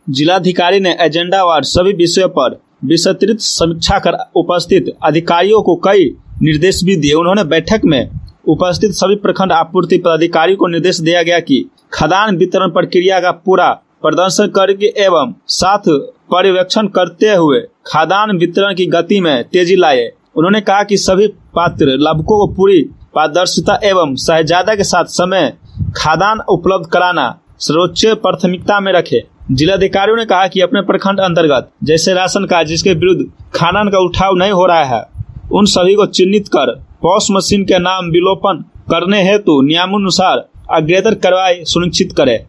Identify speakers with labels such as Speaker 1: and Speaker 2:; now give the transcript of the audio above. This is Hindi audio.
Speaker 1: जिलाधिकारी ने एजेंडावार सभी विषयों पर विस्तृत समीक्षा कर उपस्थित अधिकारियों को कई निर्देश भी दिए। उन्होंने बैठक में उपस्थित सभी प्रखंड आपूर्ति पदाधिकारियों को निर्देश दिया गया कि खाद्यान्न वितरण प्रक्रिया का पूरा प्रदर्शन करके एवं साथ पर्यवेक्षण करते हुए खाद्यान्न वितरण की गति में तेजी लाए। उन्होंने कहा कि सभी पात्र लाभुकों को पूरी पारदर्शिता एवं सहजता के साथ समय खाद्यान्न उपलब्ध कराना सर्वोच्च प्राथमिकता में रखे। जिलाधिकारियों ने कहा कि अपने प्रखंड अंतर्गत जैसे राशन कार्ड जिसके विरुद्ध खाद्यान्न का उठाव नहीं हो रहा है, उन सभी को चिन्हित कर पॉस मशीन के नाम विलोपन करने हेतु नियमानुसार अग्रेतर कार्रवाई सुनिश्चित करे।